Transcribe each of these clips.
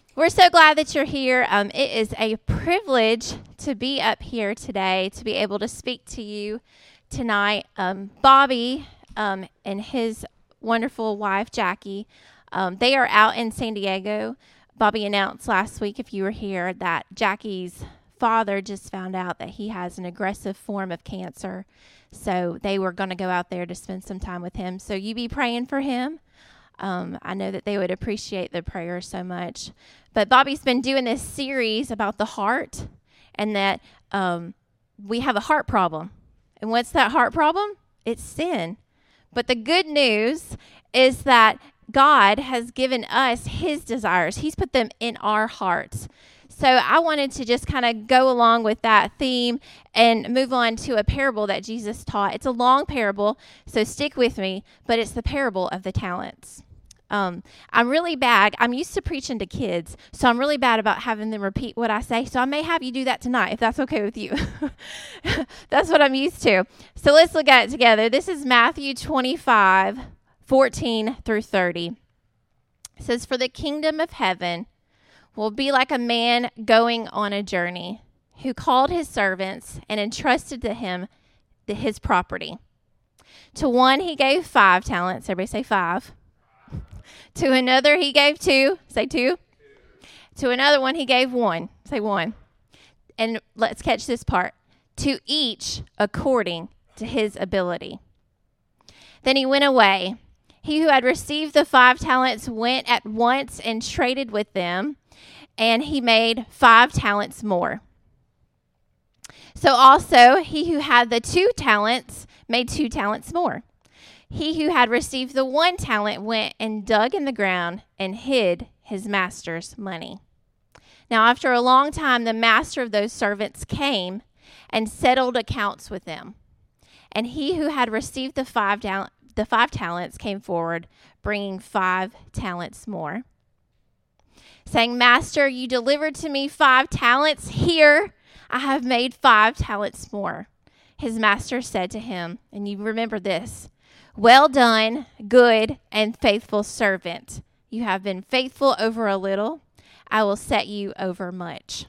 We're so glad that you're here. It is a privilege to be up here today, to be able to speak to you tonight. Bobby and his wonderful wife, Jackie, they are out in San Diego. Bobby announced last week, if you were here, that Jackie's father just found out that he has an aggressive form of cancer. So they were going to go out there to spend some time with him. So you be praying for him. I know that they would appreciate the prayer so much. But Bobby's been doing this series about the heart and that we have a heart problem. And what's that heart problem? It's sin. But the good news is that God has given us his desires. He's put them in our hearts. So I wanted to just kind of go along with that theme and move on to a parable that Jesus taught. It's a long parable, so stick with me, but it's the parable of the talents. I'm really bad. I'm used to preaching to kids, so I'm really bad about having them repeat what I say. So I may have you do that tonight, if that's okay with you. That's what I'm used to. So let's look at it together. This is Matthew 25:14 through 30. It says, "For the kingdom of heaven will be like a man going on a journey, who called his servants and entrusted to him his property. To one he gave 5 talents." Everybody say 5. To another he gave 2. Say 2. To another one he gave 1. Say 1. And let's catch this part. To each according to his ability. Then he went away. He who had received the 5 talents went at once and traded with them, and he made 5 talents more. So also he who had the 2 talents made 2 talents more. He who had received the 1 talent went and dug in the ground and hid his master's money. Now after a long time, the master of those servants came and settled accounts with them. And he who had received the 5 talents came forward, bringing 5 talents more, saying, "Master, you delivered to me 5 talents. Here I have made 5 talents more." His master said to him, and you remember this, "Well done, good and faithful servant. You have been faithful over a little. I will set you over much.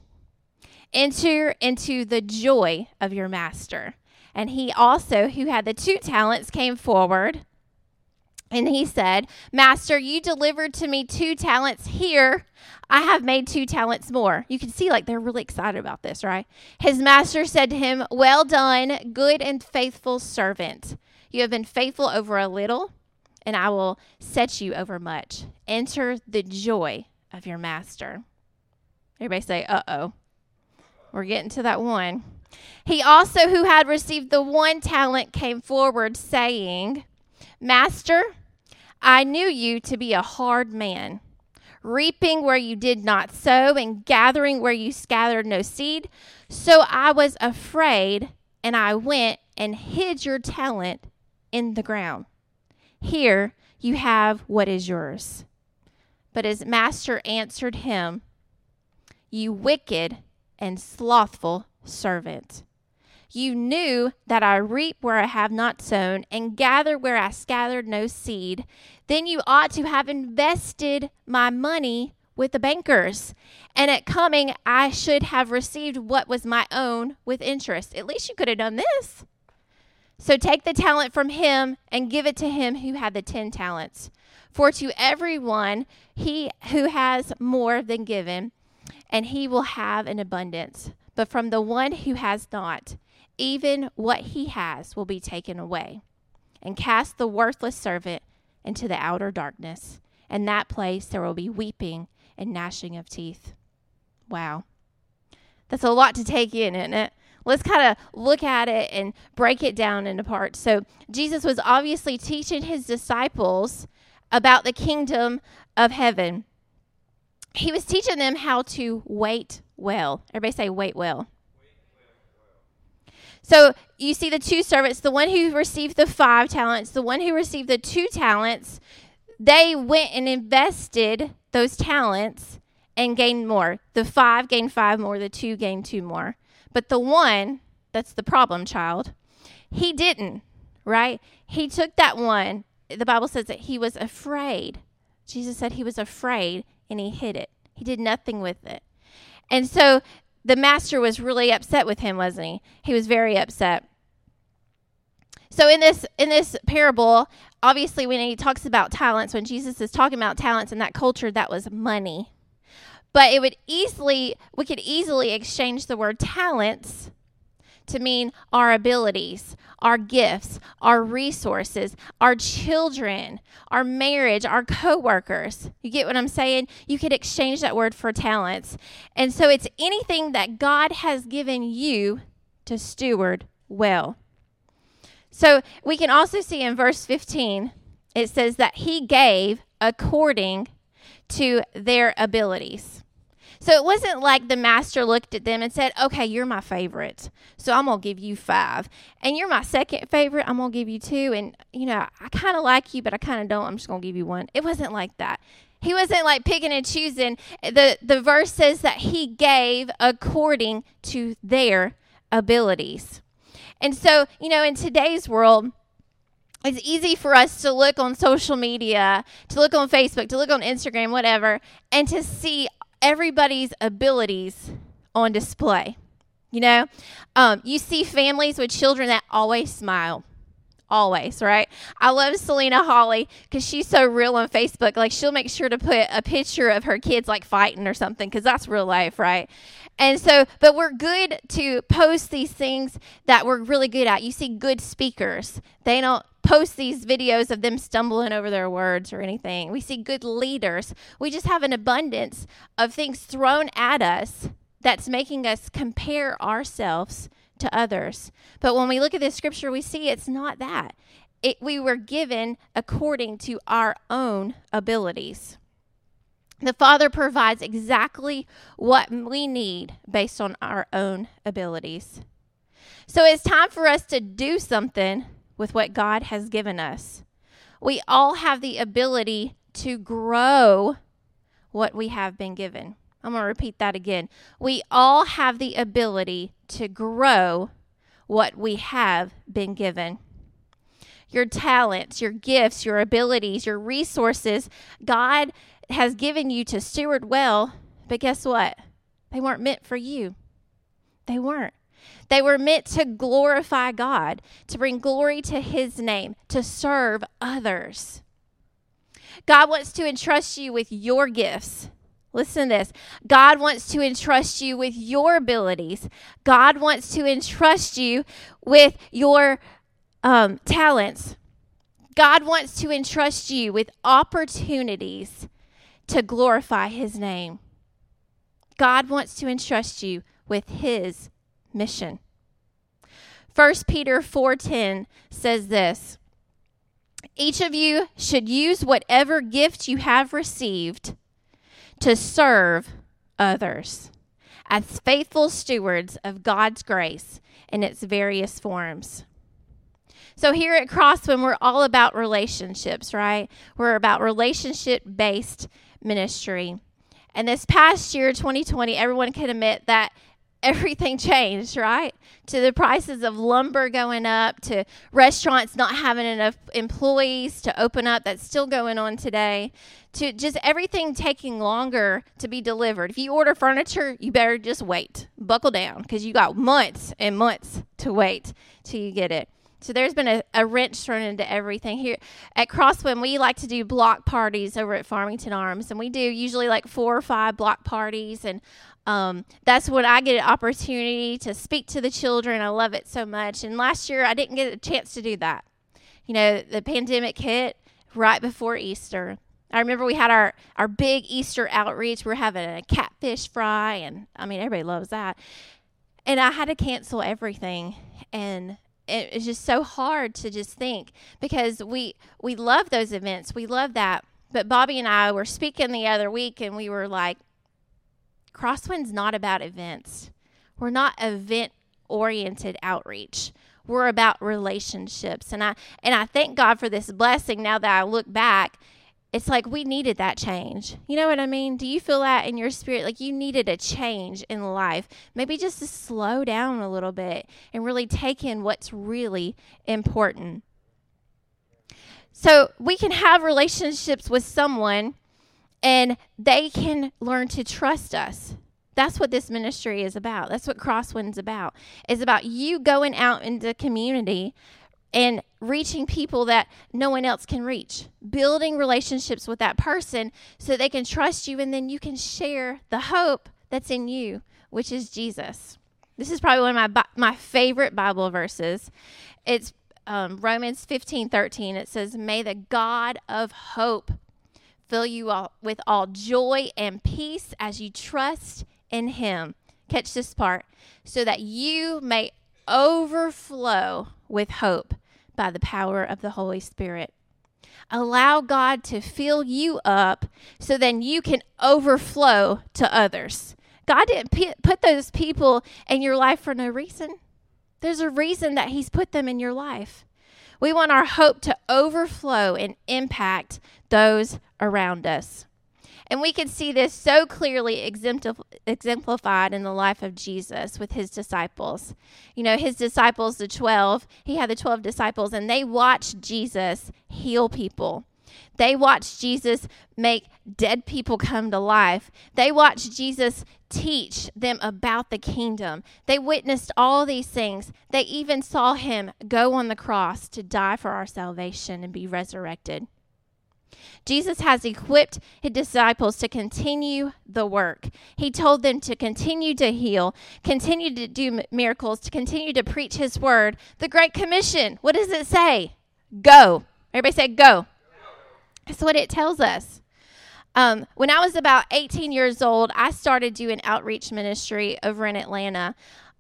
Enter into the joy of your master." And he also, who had the 2 talents, came forward, and he said, "Master, you delivered to me 2 talents. Here I have made 2 talents more." You can see like they're really excited about this, right? His master said to him, "Well done, good and faithful servant. You have been faithful over a little, and I will set you over much. Enter the joy of your master." Everybody say, uh-oh. We're getting to that one. He also, who had received the 1 talent, came forward, saying, "Master, I knew you to be a hard man, reaping where you did not sow and gathering where you scattered no seed. So I was afraid, and I went and hid your talent in the ground. Here you have what is yours." But his master answered him, "You wicked and slothful servant. You knew that I reap where I have not sown and gather where I scattered no seed. Then you ought to have invested my money with the bankers, and at coming I should have received what was my own with interest." At least you could have done this. "So take the talent from him and give it to him who had the 10 talents. For to everyone he who has more than given, and he will have an abundance. But from the one who has not, even what he has will be taken away. And cast the worthless servant into the outer darkness. In that place there will be weeping and gnashing of teeth." Wow. That's a lot to take in, isn't it? Let's kind of look at it and break it down into parts. So Jesus was obviously teaching his disciples about the kingdom of heaven. He was teaching them how to wait well. Everybody say wait well. So you see the 2 servants, the one who received the 5 talents, the one who received the 2 talents, they went and invested those talents and gained more. The 5 gained 5 more, the 2 gained 2 more. But the one, that's the problem child, he didn't, right? He took that one. The Bible says that he was afraid. Jesus said he was afraid and he hid it. He did nothing with it. And so the master was really upset with him, wasn't he? He was very upset. So in this parable, obviously when he talks about talents, when Jesus is talking about talents in that culture, that was money. But we could easily exchange the word talents to mean our abilities, our gifts, our resources, our children, our marriage, our coworkers. You get what I'm saying? You could exchange that word for talents. And so it's anything that God has given you to steward well. So we can also see in verse 15, it says that he gave according to their abilities. So it wasn't like the master looked at them and said, okay, you're my favorite, so I'm going to give you 5. And you're my second favorite, I'm going to give you 2. And, I kind of like you, but I kind of don't. I'm just going to give you 1. It wasn't like that. He wasn't like picking and choosing. The verse says that he gave according to their abilities. And so, in today's world, it's easy for us to look on social media, to look on Facebook, to look on Instagram, whatever, and to see everybody's abilities on display. You see families with children that always smile. Always, right? I love Selena Hawley because she's so real on Facebook. Like, she'll make sure to put a picture of her kids like fighting or something because that's real life, right? And so, but we're good to post these things that we're really good at. You see good speakers. They don't post these videos of them stumbling over their words or anything. We see good leaders. We just have an abundance of things thrown at us that's making us compare ourselves to others. But when we look at this scripture, we see it's not that. We were given according to our own abilities. The Father provides exactly what we need based on our own abilities. So it's time for us to do something with what God has given us. We all have the ability to grow what we have been given. I'm going to repeat that again. We all have the ability to grow what we have been given. Your talents, your gifts, your abilities, your resources, God has given you to steward well, but guess what? They weren't meant for you. They weren't. They were meant to glorify God, to bring glory to his name, to serve others. God wants to entrust you with your gifts. Listen to this. God wants to entrust you with your abilities. God wants to entrust you with your talents. God wants to entrust you with opportunities to glorify his name. God wants to entrust you with his mission. 1 Peter 4:10 says this: each of you should use whatever gift you have received to serve others as faithful stewards of God's grace in its various forms. So here at Crosswind, we're all about relationships, right? We're about relationship-based ministry. And this past year, 2020, everyone can admit that everything changed, right? To the prices of lumber going up, to restaurants not having enough employees to open up. That's still going on today. To just everything taking longer to be delivered. If you order furniture, you better just wait. Buckle down, because you got months and months to wait till you get it. So there's been a wrench thrown into everything. Here at Crosswind, we like to do block parties over at Farmington Arms, and we do usually like 4 or 5 block parties, and that's when I get an opportunity to speak to the children. I love it so much. And last year, I didn't get a chance to do that. The pandemic hit right before Easter. I remember we had our big Easter outreach. We're having a catfish fry, and everybody loves that. And I had to cancel everything, and it's just so hard to just think, because we love those events. We love that. But Bobby and I were speaking the other week, and we were like, Crosswind's not about events. We're not event-oriented outreach. We're about relationships. And I thank God for this blessing. Now that I look back, it's like we needed that change. You know what I mean? Do you feel that in your spirit? Like you needed a change in life. Maybe just to slow down a little bit and really take in what's really important. So we can have relationships with someone and they can learn to trust us. That's what this ministry is about. That's what Crosswind's about. It's about you going out into the community and reaching people that no one else can reach, building relationships with that person so they can trust you, and then you can share the hope that's in you, which is Jesus. This is probably one of my favorite Bible verses. It's Romans 15:13. It says, "May the God of hope fill you all with all joy and peace as you trust in him." Catch this part. "So that you may overflow with hope by the power of the Holy Spirit." Allow God to fill you up so then you can overflow to others. God didn't put those people in your life for no reason. There's a reason that he's put them in your life. We want our hope to overflow and impact those around us. And we can see this so clearly exemplified in the life of Jesus with his disciples. You know, his disciples, the 12, he had the 12 disciples, and they watched Jesus heal people. They watched Jesus make dead people come to life. They watched Jesus teach them about the kingdom. They witnessed all these things. They even saw him go on the cross to die for our salvation and be resurrected. Jesus has equipped his disciples to continue the work. He told them to continue to heal, continue to do miracles, to continue to preach his word. The Great Commission, what does it say? Go. Everybody say go. That's what it tells us. When I was about 18 years old, I started doing outreach ministry over in Atlanta.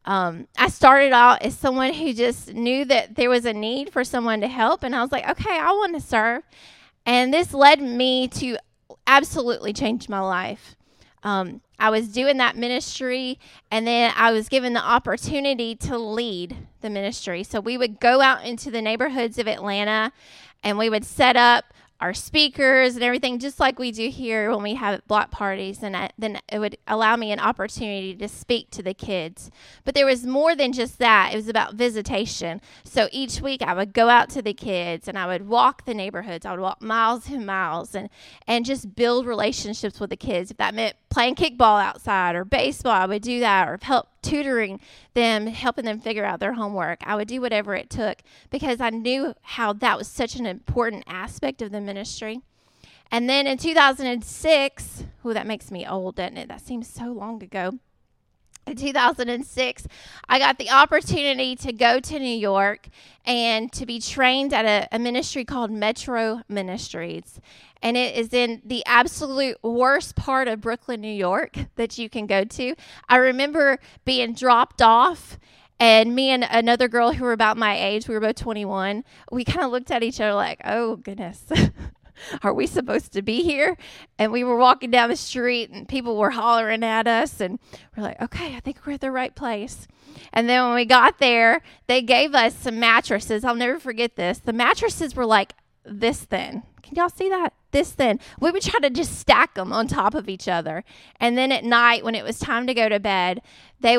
I started out as someone who just knew that there was a need for someone to help, and I was like, okay, I want to serve. And this led me to absolutely change my life. I was doing that ministry, and then I was given the opportunity to lead the ministry. So we would go out into the neighborhoods of Atlanta, and we would set up our speakers and everything, just like we do here when we have block parties, and then it would allow me an opportunity to speak to the kids. But there was more than just that. It was about visitation. So each week I would go out to the kids, and I would walk the neighborhoods. I would walk miles and miles and just build relationships with the kids. If that meant playing kickball outside or baseball, I would do that, or help tutoring them, helping them figure out their homework. I would do whatever it took because I knew how that was such an important aspect of the ministry. And then in 2006, that makes me old, doesn't it? That seems so long ago. In 2006, I got the opportunity to go to New York and to be trained at a ministry called Metro Ministries. And it is in the absolute worst part of Brooklyn, New York that you can go to. I remember being dropped off, and me and another girl who were about my age, we were both 21, we kind of looked at each other like, oh, goodness. Are we supposed to be here? And we were walking down the street, and people were hollering at us, and we're like, okay, I think we're at the right place. And then when we got there, they gave us some mattresses. I'll never forget this. The mattresses were like this thin. Can y'all see that? This thin. We would try to just stack them on top of each other. And then at night, when it was time to go to bed, they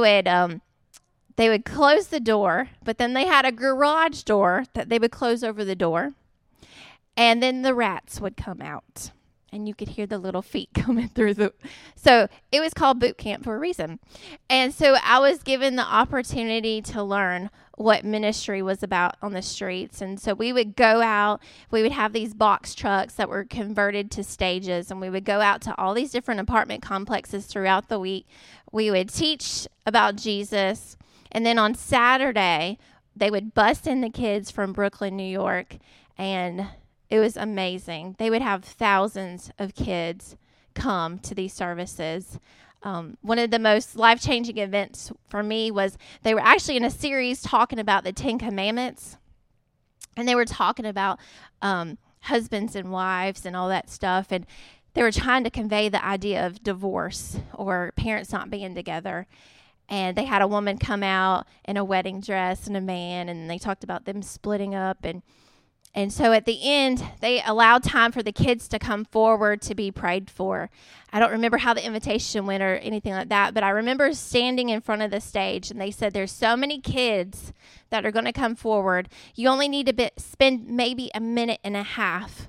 would close the door, but then they had a garage door that they would close over the door. And then the rats would come out, and you could hear the little feet coming through so it was called boot camp for a reason. And so I was given the opportunity to learn what ministry was about on the streets. And so we would go out, we would have these box trucks that were converted to stages, and we would go out to all these different apartment complexes throughout the week. We would teach about Jesus, and then on Saturday, they would bus in the kids from Brooklyn, New York, and it was amazing. They would have thousands of kids come to these services. One of the most life-changing events for me was they were actually in a series talking about the 10 Commandments. And they were talking about husbands and wives and all that stuff. And they were trying to convey the idea of divorce or parents not being together. And they had a woman come out in a wedding dress and a man, and they talked about them splitting up. And so at the end, they allowed time for the kids to come forward to be prayed for. I don't remember how the invitation went or anything like that, but I remember standing in front of the stage, and they said, there's so many kids that are going to come forward. You only need to spend maybe a minute and a half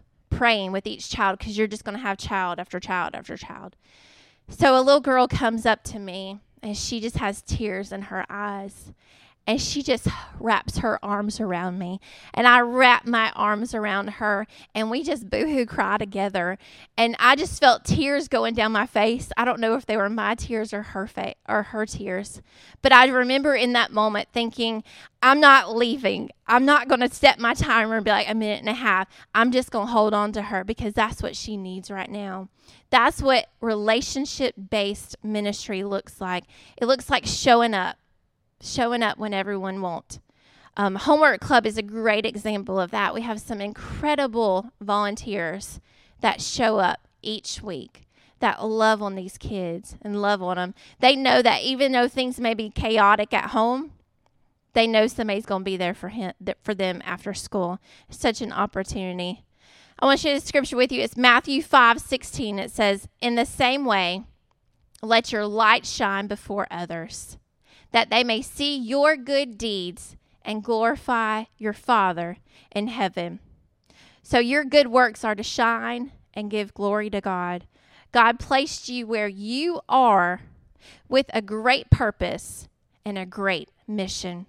praying with each child because you're just going to have child after child after child. So a little girl comes up to me, and she just has tears in her eyes. And she just wraps her arms around me. And I wrap my arms around her. And we just boo-hoo cry together. And I just felt tears going down my face. I don't know if they were my tears or her tears. But I remember in that moment thinking, I'm not leaving. I'm not going to set my timer and be like a minute and a half. I'm just going to hold on to her because that's what she needs right now. That's what relationship-based ministry looks like. It looks like showing up when everyone won't. Homework Club is a great example of that. We have some incredible volunteers that show up each week that love on these kids and love on them. They know that even though things may be chaotic at home, they know somebody's going to be there for them after school. It's such an opportunity. I want to share the scripture with you. It's Matthew 5:16. It says, "In the same way, let your light shine before others, that they may see your good deeds and glorify your Father in heaven." So your good works are to shine and give glory to God. God placed you where you are with a great purpose and a great mission.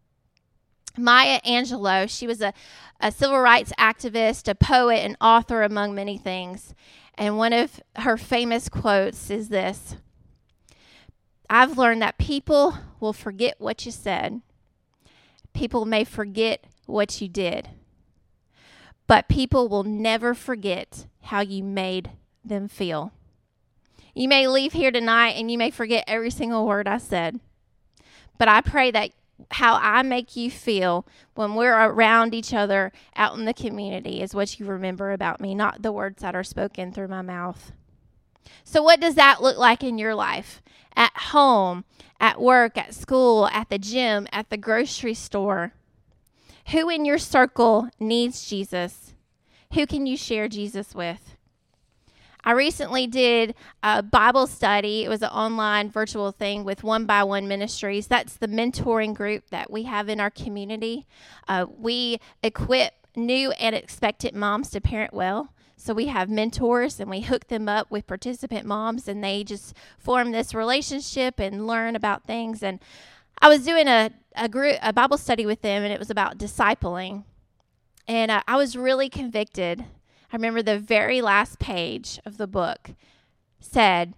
Maya Angelou, she was a civil rights activist, a poet, and author, among many things. And one of her famous quotes is this: "I've learned that people will forget what you said. People may forget what you did. But people will never forget how you made them feel." You may leave here tonight and you may forget every single word I said. But I pray that how I make you feel when we're around each other out in the community is what you remember about me, not the words that are spoken through my mouth. So what does that look like in your life? At home, at work, at school, at the gym, at the grocery store? Who in your circle needs Jesus? Who can you share Jesus with? I recently did a Bible study. It was an online virtual thing with One by One Ministries. That's the mentoring group that we have in our community. We equip new and expectant moms to parent well. So we have mentors, and we hook them up with participant moms, and they just form this relationship and learn about things. And I was doing a Bible study with them, and it was about discipling. And I was really convicted. I remember the very last page of the book said,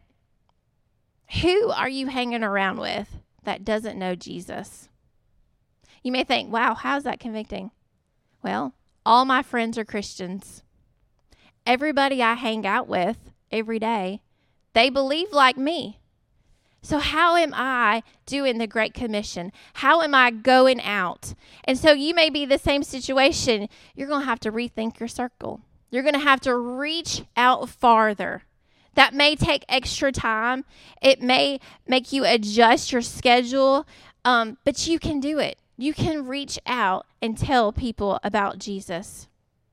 "Who are you hanging around with that doesn't know Jesus?" You may think, wow, how's that convicting? Well, all my friends are Christians. Everybody I hang out with every day, they believe like me. So how am I doing the Great Commission? How am I going out? And so you may be the same situation. You're going to have to rethink your circle. You're going to have to reach out farther. That may take extra time. It may make you adjust your schedule, but you can do it. You can reach out and tell people about Jesus.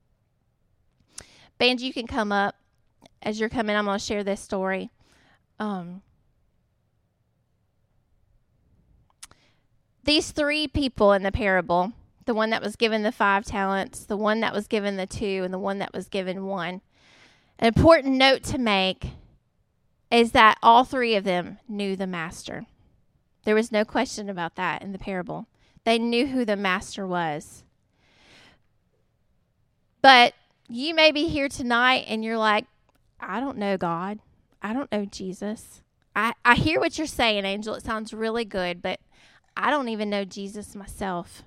Band, you can come up. As you're coming, I'm going to share this story. These three people in the parable, the one that was given the 5 talents, the one that was given the 2, and the one that was given 1. An important note to make is that all 3 of them knew the master. There was no question about that in the parable. They knew who the master was. But you may be here tonight and you're like, I don't know God. I don't know Jesus. I hear what you're saying, Angel. It sounds really good, but I don't even know Jesus myself.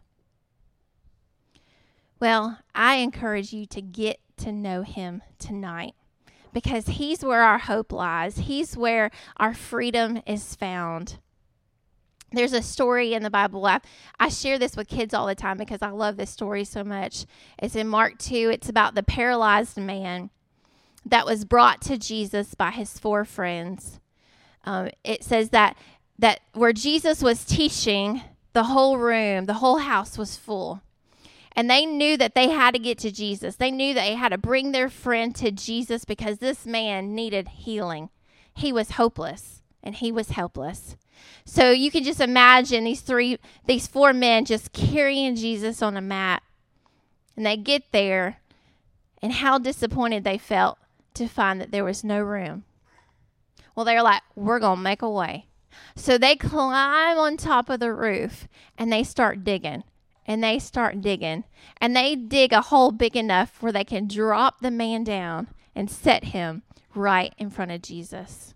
Well, I encourage you to get to know him tonight, because he's where our hope lies. He's where our freedom is found. There's a story in the Bible. I share this with kids all the time because I love this story so much. It's in Mark 2. It's about the paralyzed man that was brought to Jesus by his 4 friends. It says that where Jesus was teaching, the whole room, the whole house was full. And they knew that they had to get to Jesus. They knew that they had to bring their friend to Jesus because this man needed healing. He was hopeless and he was helpless. So you can just imagine these 4 men just carrying Jesus on a mat. And they get there and how disappointed they felt to find that there was no room. Well, they're like, we're going to make a way. So they climb on top of the roof and they start digging. And they start digging. And they dig a hole big enough where they can drop the man down and set him right in front of Jesus.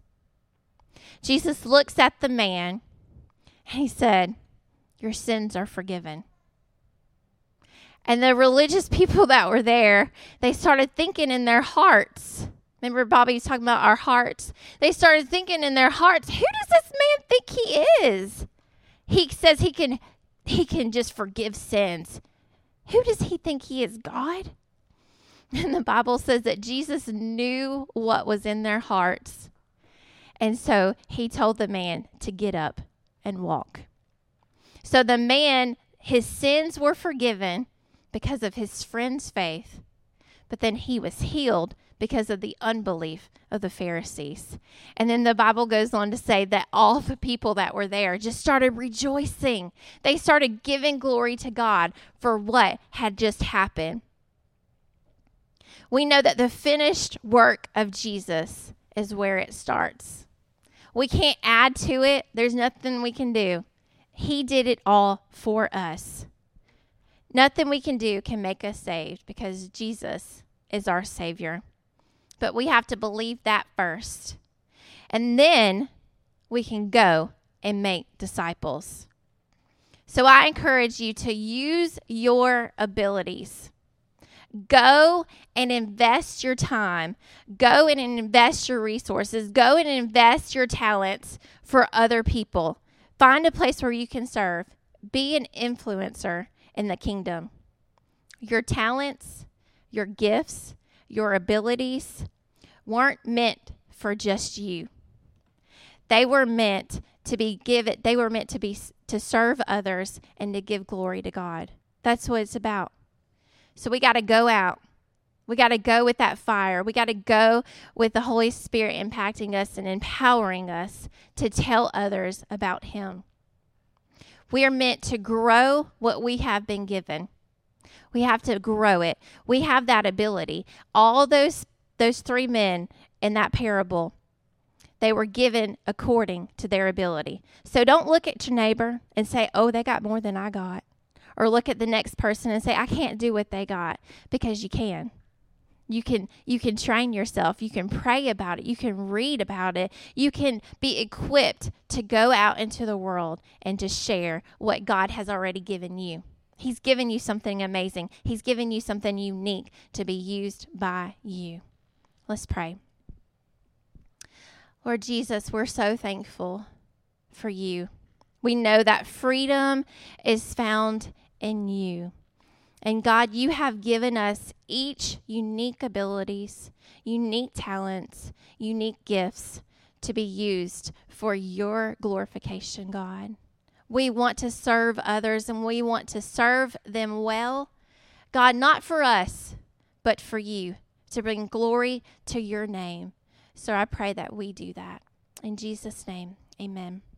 Jesus looks at the man and he said, your sins are forgiven. And the religious people that were there, they started thinking in their hearts. Remember Bobby was talking about our hearts? They started thinking in their hearts, who does this man think he is? He says he can just forgive sins. Who does he think he is, God? And the Bible says that Jesus knew what was in their hearts. And so he told the man to get up and walk. So the man, his sins were forgiven because of his friend's faith. But then he was healed because of the unbelief of the Pharisees. And then the Bible goes on to say that all the people that were there just started rejoicing. They started giving glory to God for what had just happened. We know that the finished work of Jesus is where it starts. We can't add to it. There's nothing we can do. He did it all for us. Nothing we can do can make us saved because Jesus is our Savior. But we have to believe that first. And then we can go and make disciples. So I encourage you to use your abilities. Go and invest your time. Go and invest your resources. Go and invest your talents for other people. Find a place where you can serve. Be an influencer in the kingdom. Your talents, your gifts, your abilities weren't meant for just you. They were meant to be given. They were meant to serve others and to give glory to God. That's what it's about. So we got to go out. We got to go with that fire. We got to go with the Holy Spirit impacting us and empowering us to tell others about Him. We are meant to grow what we have been given. We have to grow it. We have that ability. All those three men in that parable, they were given according to their ability. So don't look at your neighbor and say, oh, they got more than I got. Or look at the next person and say, I can't do what they got, because you can. You can train yourself. You can pray about it. You can read about it. You can be equipped to go out into the world and to share what God has already given you. He's given you something amazing. He's given you something unique to be used by you. Let's pray. Lord Jesus, we're so thankful for you. We know that freedom is found in you. And God, you have given us each unique abilities, unique talents, unique gifts to be used for your glorification, God. We want to serve others and we want to serve them well. God, not for us, but for you, to bring glory to your name. So I pray that we do that. In Jesus' name, amen.